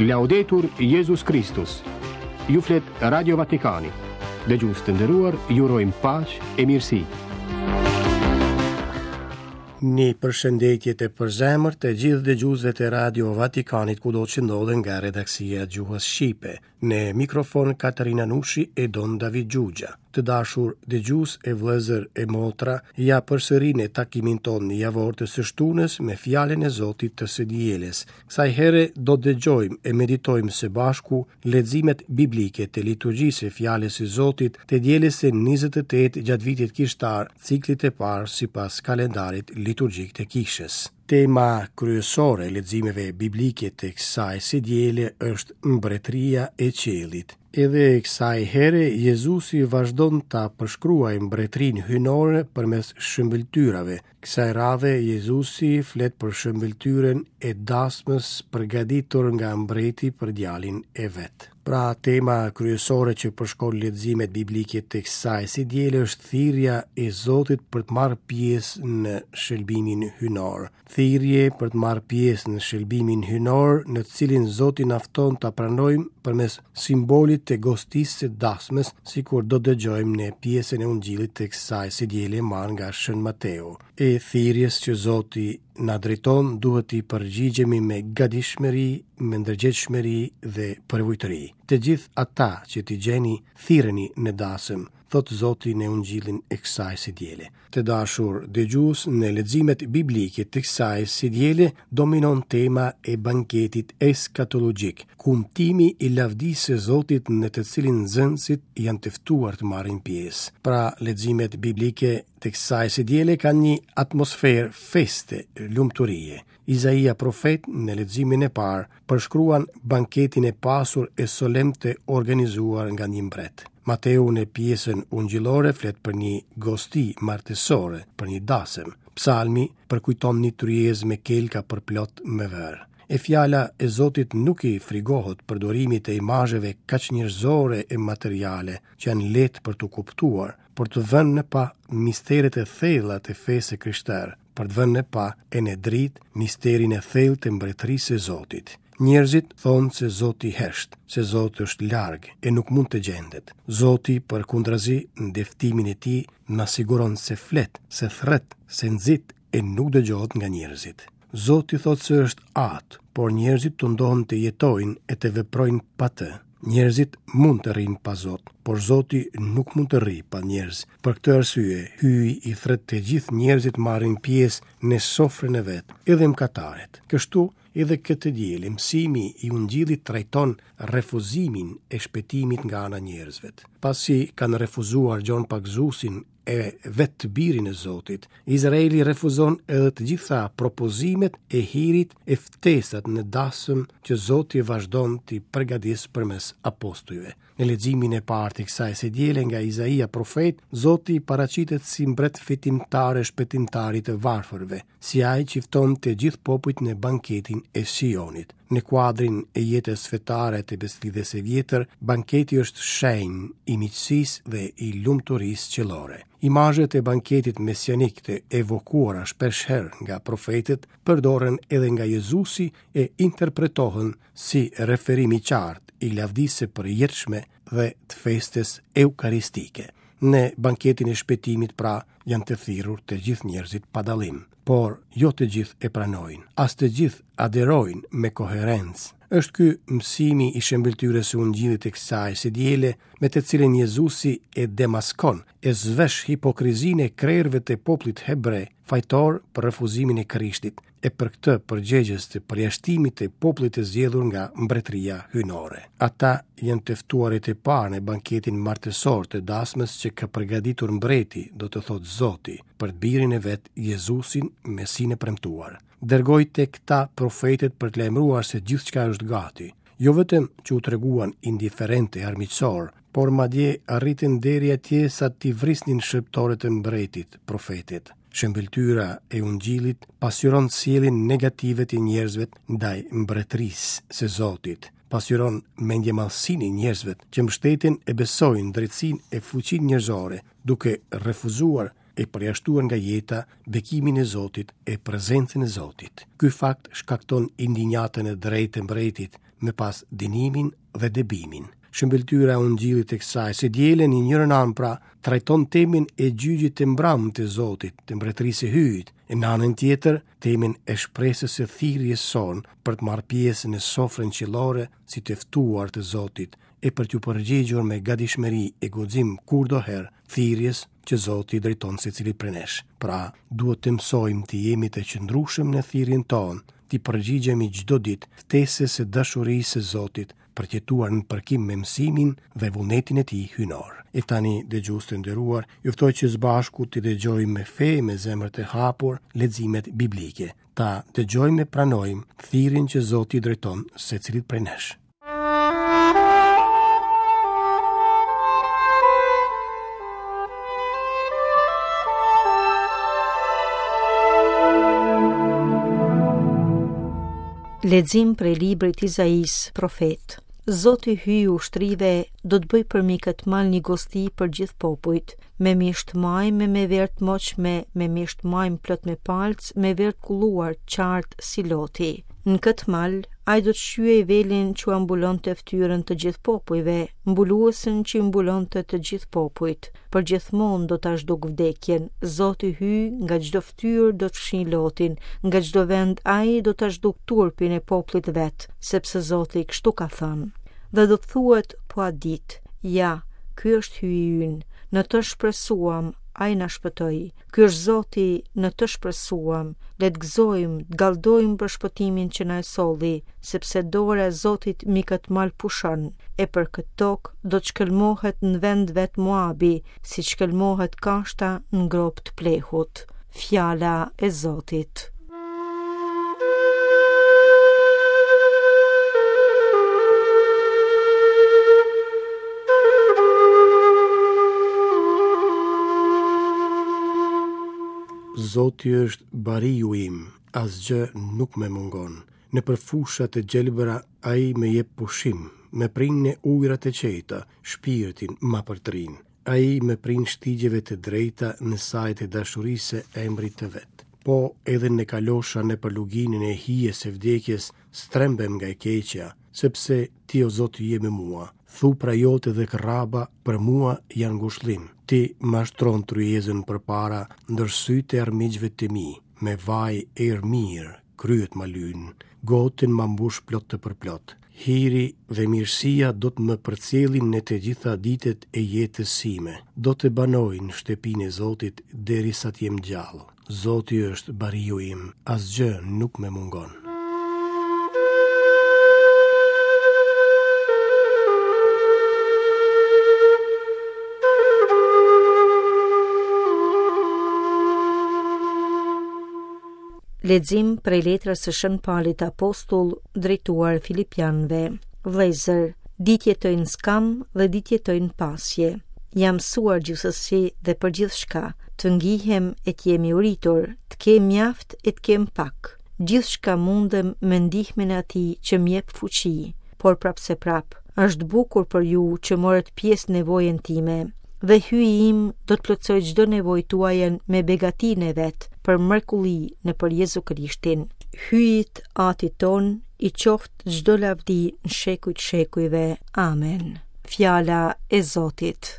Laudetur Jesus Christus. Ju flet Radio Vatikani. Dëgjues të nderuar, ju urojmë paqë e mirësi. Një përshëndetje të përzemërt të gjithë dëgjuesve të Radio Vatikanit kudo që ndodhen nga redaksia e Gjuhës Shqipe. Në mikrofon Katarina Nushi e Don David Gjugja. Të dashur dëgjues e vëllezër e motra, ja përsëri në takimin tonë javor të së shtunës me fjalën e Zotit të së dijeles. Kësaj here do të dëgjojmë e meditojmë së bashku leximet biblike të liturgjisë së fjalës së Zotit të dijeles së 28 gjatë vitit kishtar, ciklit të parë sipas kalendarit liturgjik të kishës. Tema kryesore e leximeve biblike të kësaj së diele është mbretëria e qiellit. Edhe kësaj here Jezusi vazhdon ta përshkruajë mbretërinë hyjnore përmes shëmbëltyrave. Kësaj radhe Jezusi flet për shëmbëltyrën e dasmës përgatitur nga mbreti për djalin e vet. Pra, tema kryesore që përshkon leximet biblike të kësaj së diele është thirrja e Zotit për të marrë pjesë në shëlbimin hyjnor. Thirrje për të marrë pjesë në shëlbimin hyjnor, në të cilin Zoti na fton ta pranojmë përmes simbolit të gostisë së dasmës, sikur do dëgjojmë në pjesën e Ungjillit të kësaj së diele marrë nga Shën Mateo. E thirrjes që Zoti na drejton duhet i përgjigjemi me gatishmëri, me ndërgjegjshmëri dhe përvojtëri. Të gjithë ata që t'i gjeni thirreni në dasëm, thot Zoti në Ungjillin e kësaj së diele. Të dashur dëgjues, në leximet biblike të kësaj së diele dominon tema e banketit eskatologjik, kumtimi i lavdisë së Zotit në të cilin nxënësit janë të ftuar të marrin pjesë. Pra, leximet biblike të kësaj së diele kanë një atmosferë feste, lumturie. Izaia profet në leximin e parë përshkruan banketin e pasur e solemn të organizuar nga një mbret. Mateu në pjesën ungjillore flet për një gosti martësore, për një dasëm. Psalmi përkujton një tryezë me kelka përplot me verë. E fjala e Zotit nuk i frigohet përdorimit të imazheve kaq njerëzore e materiale që janë lehtë për të kuptuar, por të vënë në pa misteret e thella të fesë krishtere, për të vënë në pa e në dritë misterin e thellë të mbretërisë së Zotit. Njerëzit thonë se Zoti hesht, se Zoti është larg e nuk mund të gjendet. Zoti përkundrazi në deftimin e tij na siguron se flet, se thret, se nxit e nuk dëgjohet nga njerëzit. Zoti thotë se është atë, por njerëzit tundohen të jetojnë e të veprojnë pa të. Njerëzit mund të rrinë pa Zot, por Zoti nuk mund të rrijë pa njerëz. Për këtë arsye, hyji i thret të gjithë njerëzit marrin pjesë në sofrën e vet, edhe mëkatarët. Kështu edhe këtë diel mësimi i Ungjillit trajton refuzimin e shpëtimit nga ana njerëzve. Pasi kanë refuzuar gjon pagzuesin e vetë të birin e Zotit, Izraeli refuzon edhe të gjitha propozimet e hirit e ftesat në dasëm që Zoti vazhdon t'i përgatis përmes apostujve. Në leximin e parë të kësaj së diele nga Izaia profet, Zoti paraqitet si mbret fitimtar e shpëtimtar i të varfërve, si ai që fton të gjithë popujt në banketin e Sionit. Në kuadrin e jetës fetare të besëlidhjes së vjetër, banketi është shenjë i miqësisë dhe i lumturisë qellore. Imazhet e banketit mesianik të evokuara shpeshherë nga profetët përdoren edhe nga Jezusi e interpretohen si referim i qartë i lavdisë së përjetshme dhe të festes eukaristike. Në banketin e shpëtimit pra janë të thirrur të gjithë njerëzit pa dallim, por jo të gjithë e pranojnë, as të gjithë aderojnë me koherencë. Është ky mësimi i shëmbëltyrës së Ungjillit të kësaj së diele me të cilin Jezusi e demaskon, e zvesh hipokrizinë e krerëve të popullit hebre, fajtor për refuzimin e Krishtit, e për këtë përgjegjës të përjashtimit të popullit të zgjedhur nga mbretëria hyjnore. Ata janë të ftuarit e parë në banketin martësor të dasmës që ka përgatitur mbreti, do të thotë Zoti, për të birin e vet Jezusin, Mesin e premtuar. Dërgoi tek këta profetët për të lajmëruar se gjithçka është gati. Jo vetëm që u treguan indiferente e armiqësor, por madje arritën deri atje sa t'i vrisnin shërptorët e mbretit, profetit. Shëmbëltyra e Ungjillit pasqyron sjelljen negative të njerëzve ndaj mbretërisë së Zotit. Pasqyron mendjemallësinë e njerëzve që mbështeten e besojnë drejtsinë e fuqinë njerëzore, duke refuzuar e përjashtuar nga jeta bekimin e Zotit e prezencën e Zotit. Ky fakt shkakton indinjatën e drejtë të mbretit, me pas dinimin dhe debimin. Shëmbëltyra e Ungjillit e kësaj se dielën i njërën anë pra trajton temin e gjyqit të mbram të Zotit, të mbretërisë së hyjit, e në anën tjetër temin e shpresës së thirrjes son për të marrë pjesë në sofrën qiellore si të ftuar të Zotit e për t'u përgjigjur me gatishmëri e guxim kurdoherë thirrjes që Zoti drejton secilit prej nesh. Pra, duhet të mësojmë të jemi të qëndrueshëm në thirrjen tonë, të përgjigjemi çdo ditë ftesës së dashurisë së Zotit, për të jetuar në përkim me mësimin dhe vullnetin e tij hyjnor. E tani, dëgjues të nderuar, ju ftoj që së bashku të dëgjojmë me fe, me zemër të hapur, leximet biblike. Ta dëgjojmë e pranojmë thirrjen që Zoti drejton secilit prej nesh. Lexim prej librit Izais, profet. Zoti hyj ushtrive, do të bëj për mi këtë mal një gosti për gjithë popujt, me misht majme, me vert moqme, me misht majme plot me palc, me vert kulluar qartë si loti. Në këtë mal, ai do të shqyej velin që ambulon të ftyrën të gjithë popujve, mbuluesën që mbulon të gjithë popujt. Për gjithmonë do ta zhduk vdekjen. Zoti hyj, nga çdo ftyrë do të fshin lotin, nga çdo vend ai do ta zhduk turpin e popullit vet, sepse Zoti kështu ka thënë. Dhe do të thuhet po a ditë, ja, ky është hyji ynë, në të shpresuam, ai na shpëtoi. Ky është Zoti, në të shpresuam, le të gëzojmë, të gallëdojmë për shpëtimin që na e solli, sepse dora e Zotit mi këtë mal pushon, e për këtë tokë do të shkëlmohet në vend vet Moabi, si shkëlmohet kashta në grop të plehut. Fjala e Zotit. Zoti është bariu im, asgjë nuk me mungon. Në përfushat e gjelbëra ai me jep pushim, me prin në ujrat e qeta, shpirtin ma përtrin. Ai me prin shtigjeve të drejta në sajt e dashurisë e emrit të vet. Po edhe në kalosha në përluginin e hijes e vdekjes, strembem nga e keqja, sepse ti o Zoti je me mua. Thupra jote dhe kraba për mua janë ngushëllim. Ti mashtron tryezën për para, ndër sytë e armiqve të mi, me vaj erë mirë, kryet ma lynë, gotin ma mbush plot të përplot. Hiri dhe mirësia do të më përcjellin në të gjitha ditët e jetës sime. Do të banoj në shtëpinë e Zotit derisa të jem gjallë. Zoti është bariu im, asgjë nuk më mungon. Lexim prej letrës së Shën Paulit Apostull drejtuar Filipianëve. Vëllezër, ditë jetojnë skam dhe ditë jetojnë pasje. Jam mësuar gjithsesi dhe për gjithçka, të ngihem e të jemi uritur, të kem mjaft e të kem pak. Gjithçka mundem me ndihmën e Atij që m'jep fuqi, por prapse prap, është bukur për ju që morët pjesë nevojën time. Dhe hyji im do të plotësoj çdo nevojë tuaja me begatinë e vet, për mrekulli në për Jezu Krishtin. Hyjit Atit ton i qoftë çdo lavdi në shekujt shekujve. Amen. Fjala e Zotit.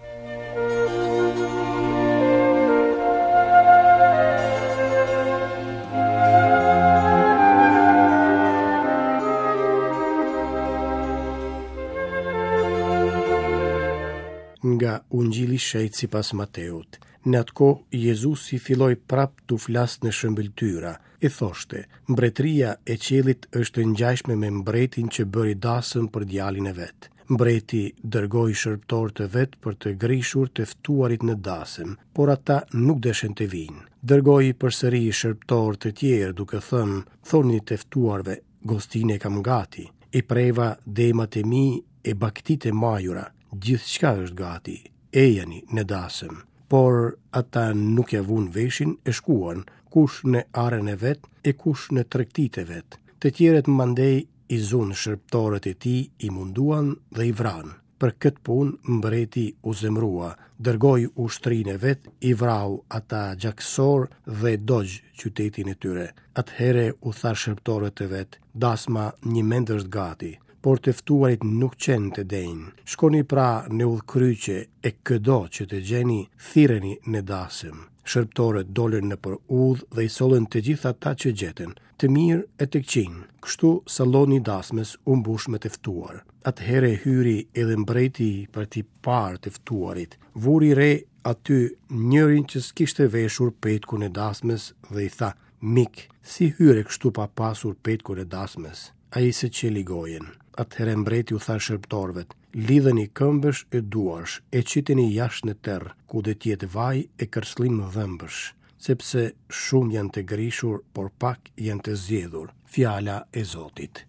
Nga Ungjilli shejt sipas Mateut. Në atë kohë Jezusi filloi prap t'u flasë në shëmbëltyra, e thoshte: mbretëria e qiellit është ngjashme me mbretin që bëri dasëm për djalin e vet. Mbreti dërgoi shërbëtor të vet për të grishur të ftuarit në dasëm, por ata nuk deshen të vinë. Dërgoi përsëri shërbëtor të tjerë duke thënë: thoni të ftuarve, gostinë e kam gati. I preva demat e mi e baktit e majura. Gjithçka është gati, ejani në dasëm. Por ata nuk ja vun veshin e shkuan, kush në arën e vet e kush në tregtit e vet. Të tjerët mandej i zunë shërbëtorët e tij i munduan dhe i vranë. Për këtë punë mbreti u zemrua, dërgoi ushtrinë e vet, i vrau ata gjaksor dhe dogj qytetin e tyre. Atëhere u tha shërbëtorët e vet: dasma një mend është gati, por të ftuarit nuk qenë të denjë. Shkoni pra në udhkryqe e këdo që të gjeni, thirreni në dasëm. Shërptorët dolën në për udhë dhe i sollën të gjitha ata që gjetën, të mirë e të këqinj. Kështu salloni dasmës u mbush me të ftuar. Atëherë hyri edhe mbreti për t'i parë të ftuarit. Vuri re aty njërin që s'kishte veshur petkun e dasmës dhe i tha: "Mik, si hyre kështu pa pasur petkun e dasmës?" Ai se qeli gojen. Atëherë mbreti u tha shërptorëve: "Lidheni këmbësh e duarsh e qiteni jashtë në terr, ku do të jetë vaj e kërcëllim dhëmbësh, sepse shumë janë të grishur, por pak janë të zgjedhur." Fjala e Zotit.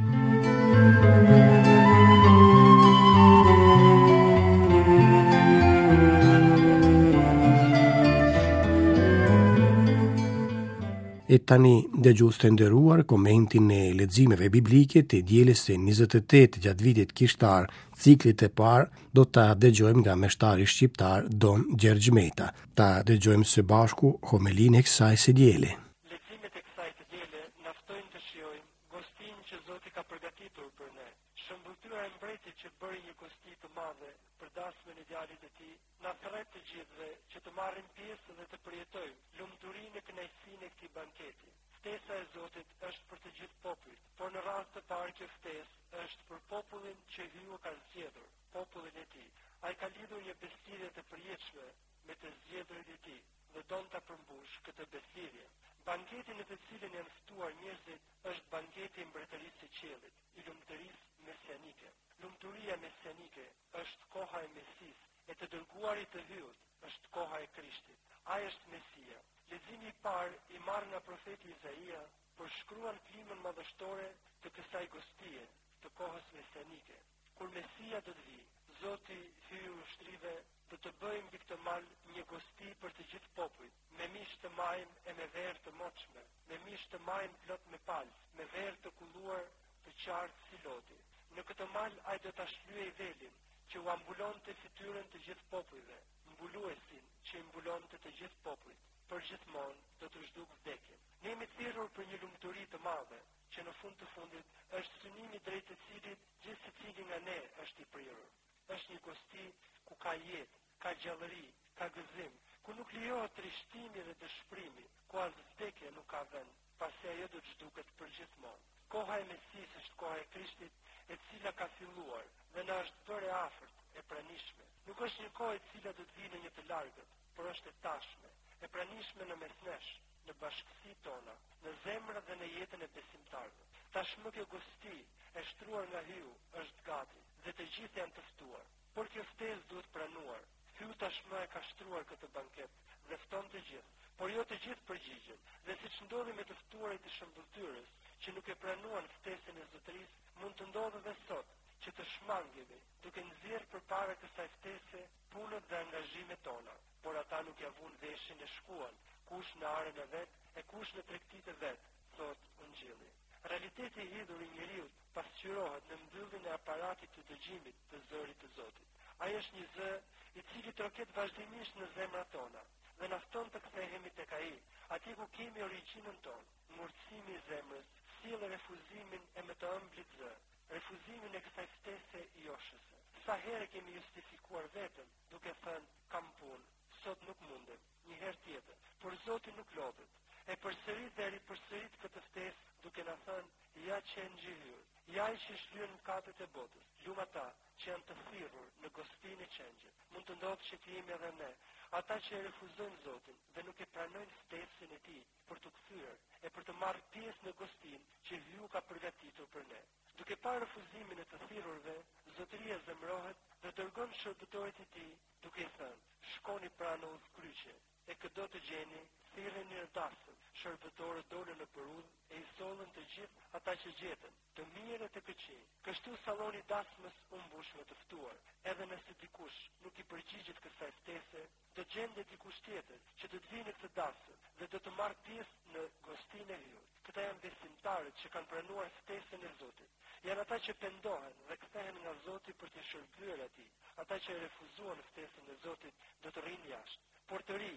E tani, dëgjues të nderuar, komentin e leximeve biblike të dielës së 28 gjatë vitit kishtar, ciklit të parë, do ta dëgjojmë nga meshtari shqiptar Don Gjergj Meta. Ta dëgjojmë së bashku homilinë e kësaj së diele. Leximet e kësaj të diele na ftojnë të shijojmë gostinë që Zoti ka përgatitur për ne. Shëmbulltyra e mbretit që bëri një gosti të madhe për dasmën e djalit të tij, na thret të gjithëve që të marrim pjesë dhe të përjetojmë lumturinë e kënaqësinë e këtij banketi. Ftesa e Zotit është për të gjithë popujt, por në rast të parë kjo ftesë është për popullin që Hyu ka zgjedhur, popullin e tij. Ai ka lidhur një beslidhje të përjetshme me të zgjedhurit e tij dhe don ta përmbush këtë beslidhje. Banketi në të cilin janë ftuar njerëzit është banketi i mbretërisë së qiellit, i lumturisë mesianike. Lumturia mesianike është koha e Mesisë, e të dërguarit të Hyut është koha e Krishtit. Ai është Mesia. Leximi i parë i marrë nga profeti Izaia përshkruan klimën madhështore të kësaj gostie të kohës mesianike. Kur Mesia do të vijë, Zoti hyi ushtrive do të bëjë mbi këtë mal një gosti për të gjithë popujt, me mish të majm e me verë të moçme, me mish të majm plot me palë, me verë të kulluar të qartë si loti. Në këtë mal ai do ta shlyejë velin që u ambulonte fytyrën të gjithë popujve, mbuluesin që i mbulonte të gjithë popujt, për gjithmonë do të zhduk vdekjen. Ne jemi thirrur për një lumturi të madhe, që në fund të fundit është synimi drejt të cilit gjithë secili nga ne është i prirur. Është një gosti ku ka jetë, ka gjallëri, ka gëzim, ku nuk lejohet trishtimi dhe dëshpërimi, ku as vdekja nuk ka vend, pasi ajo do të zhduket për gjithmonë. Koha e Mesisë është koha e Krishtit, e cila ka filluar dhe na është bërë e afërt, e pranishme. Nuk është një kohë e cila do të vijë në një të largët, por është e tashme, e pranishme në mes nesh, në bashkësitë tona, në zemrën dhe në jetën e besimtarëve. Tashmë kjo gosti e shtruar nga Hyu është gati dhe të gjithë janë të ftuar. Por kjo ftesë duhet pranuar. Hyu tashmë e ka shtruar këtë banket dhe fton të gjithë, por jo të gjithë përgjigjen. Dhe siç ndodhi me të ftuarit të shëmbulltyrës, që nuk e pranuan ftesën e zotërisë, mund të ndodhë edhe sot që të shmangemi, duke nxjerrë përpara kësaj ftese punët dhe angazhimet tona, por ata nuk ja vun veshin e shkuan, kush në arën e vet e kush në tregtitë e vet, thot Ungjilli. Realiteti i hidhur i njeriut pasqyrohet në mbylljen e aparatit të dëgjimit të zërit të Zotit. Ai është një zë i cili troket vazhdimisht në zemrat tona dhe na fton të kthehemi tek ai, atje ku kemi origjinën tonë. Ngurtësimi i zemrës sjell refuzimin e më të ëmbëlit zë, refuzimin e kësaj ftese joshëse. Sa herë kemi justifikuar veten duke thënë kam punë, sot nuk mundem, një herë tjetër, por Zoti nuk lodhet. E përsërit dhe ripërsërit këtë ftesë duke na thënë ja qenë gjyhur, ja i që shlyen katët e botës, lumë ata që janë të thirrur në gostinë e qengjet. Mund të ndodhë që të jemi edhe ne, ata që e refuzojnë Zotin dhe nuk e pranojnë ftesën e tij për të kthyer e për të marrë pjesë në gostinë që Hyu ka përgatitur për ne. Duke parë refuzimin e të thirrurve, Zotëria zemrohet dhe dërgon shërbëtorët e tij duke i thënë: shkoni pra në udhkryqe, e këdo të gjeni, thirreni në dasëm. Shërbëtorët dolën në përudhë e i sollën të gjithë ata që gjetën, të mirë e të këqij. Kështu salloni dasmës u mbush me të ftuar. Edhe nëse dikush nuk i përgjigjet kësaj ftese, do gjendet dikush tjetër që do të vijë në këtë dasëm dhe do të marrë pjesë në gostinë e Hyut. Këta janë besimtarët që kanë pranuar ftesën e Zotit. Janë ata që pendohen dhe kthehen nga Zoti për të shërbyer atij. Ata që refuzuan ftesën e Zotit do të rrinë jashtë. Por të ri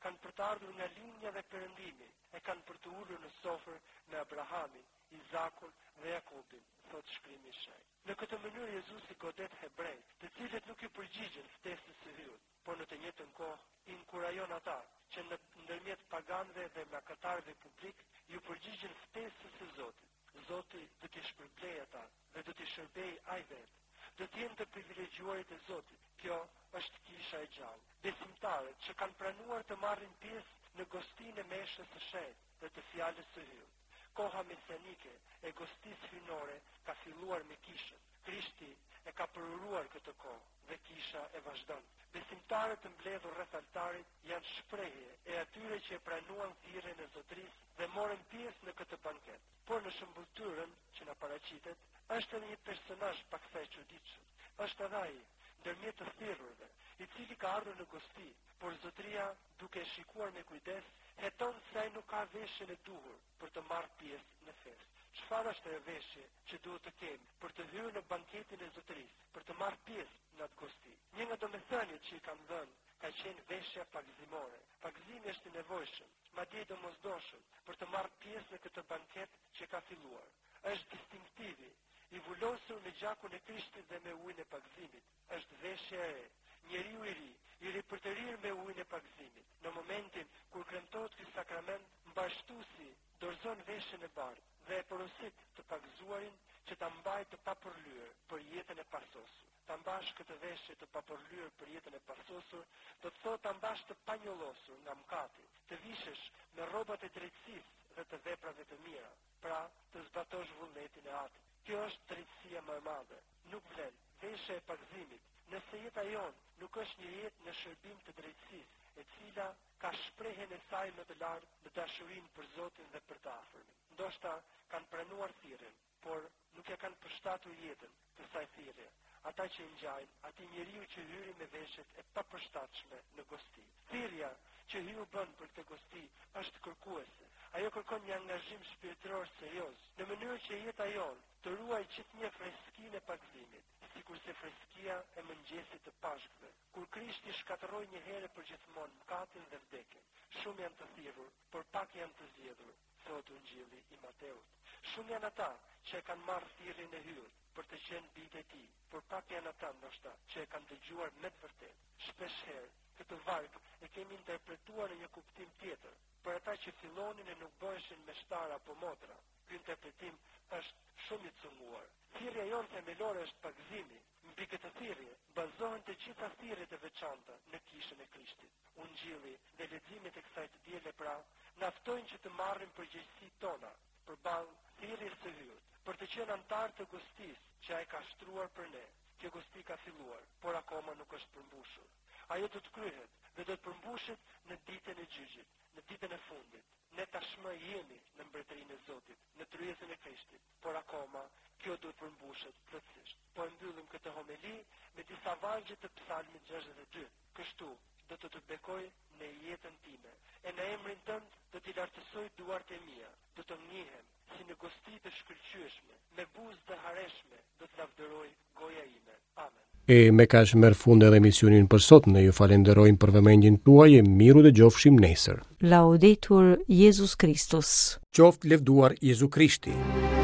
kanë për të ardhur nga linja dhe perëndimi, e kanë për të ulur në sofër me Abrahamin, Izakun dhe Jakobin, thot shkrimi i shenjtë. Në këtë mënyrë Jezusi godet hebrejt, të cilët nuk i përgjigjen ftesës së hyrit, por në të njëjtën kohë i inkurajon ata që ndërmjet paganëve dhe mbrapshtarëve publik ju përgjigjen ftesës së Zotit. Zoti do t'i shpërblejë ata dhe do t'i shërbejë ai vetë. Do të jenë të privilegjuarit e Zotit. Kjo është kisha e gjallë. Besimtarët që kanë pranuar të marrin pjesë në gostinë e meshës së shenjtë dhe të fjalës së hyrit. Koha mesianike e gostisë hynore ka filluar me kishën. Krishti e ka përuruar këtë kohë dhe kisha e vazhdon. Besimtarët të mbledhur rreth altarit janë shprehje e atyre që e pranuan thirrjen e Zotërisë dhe morën pjesë në këtë banket. Por në shëmbulltyrën që na paraqitet, është edhe një personazh paksa i çuditshëm. Është edhe ai, ndërmjet të thirrurve, i cili ka ardhur në gosti, por Zotëria, duke e shikuar me kujdes, heton se ai nuk ka veshjen e duhur për të marrë pjesë në festë. Çfarë është ajo veshje që duhet të kemi për të hyrë në banketin e Zotërisë, për të marrë pjesë në atë gosti? Një nga domethëniet që i kanë dhënë ka qenë veshja pagëzimore. Pagëzimi është i nevojshëm, madje i domosdoshëm, për të marrë pjesë në këtë banket që ka filluar. Është distinktivi, i vulosur me gjakun e Krishtit dhe me ujin e pagëzimit. Është veshja e re, njeriu i ri, i ripërtërir me ujin e pagëzimit. Në momentin kur kremtohet ky sakrament, mbashtuesi dorëzon veshjen e bardhë dhe e porosit të pagëzuarin që ta mbajë të papërlyer për jetën e pasosur. Ta mbash këtë veshje të papërlyer për jetën e pasosur, do të thotë ta mbash të panjollosur nga mëkati, të vishesh me rrobat e drejtësisë dhe të veprave të mira, pra të zbatosh vullnetin e atit. Kjo është drejtësia më e madhe. Nuk vlen veshja e pagëzimit, nëse jeta jon nuk është një jetë në shërbim të drejtësisë, e cila ka shprehjen e saj më të lartë në dashurinë për Zotin dhe për të afërmin. Ndoshta kanë pranuar thirrjen, por nuk e kanë përshtatur jetën kësaj thirrje. Ata që ngjajnë, aty njeriu që hyri me veshjet e papërshtatshme në gosti. Thirrja që hyu bën për këtë gosti është kërkuese. Ajo kërkon një angazhim shpirtëror serioz, në mënyrë që jeta jon të ruajë gjithnjë freskinë e pagëzimit, sikurse freskia e mëngjesit të Pashkëve, kur Krishti shkatërroi një herë për gjithmonë mëkatin dhe vdekjen. Shumë janë të thirrur, por pak janë të zgjedhur, thot Ungjilli i Mateut. Shumë janë ata që e kanë marrë thirrjen e hyrë për të qenë bijtë e tij, por pak janë ata ndoshta që e kanë dëgjuar me të vërtetë. Shpesh herë këtë varg e kemi interpretuar në një kuptim tjetër. Për ata që fillonin e nuk bëheshin meshtar apo motra, ky interpretim është shumë i cunguar. Thirrja jonë themelore është pagëzimi. Mbi këtë thirrje bazohen të gjitha thirrjet e veçanta në kishën e Krishtit. Ungjilli dhe leximet e kësaj të diele pra na ftojnë që të marrim përgjegjësitë tona përballë thirrjes së hyrë, për të qenë antar të gostisë që ai ka shtruar për ne. Kjo gosti ka filluar, por akoma nuk është përmbushur. Ajo do të kryhet dhe do të përmbushet në ditën e gjyqit, në ditën e fundit. Ne tashmë jemi në mbretërinë e Zotit, në tryezën e Krishtit, por akoma kjo do të përmbushet plotësisht. Po e mbyllim këtë homili me disa vargje të Psalmit 62. Kështu do të bekoj në jetën time, e në emrin tënd do t'i lartësoj duart e mia, do të njihem si në gosti të shkëlqyeshme, me buzë të hareshme do të lavdëroj goja ime. Amen. E me kaq merr fund edhe emisionin për sot. Ne ju falenderojmë për vëmendjen tuaj e miru dhe gjofshim nesër. Laudetur Jesus Christus. Qoftë lëvduar Jezu Krishti.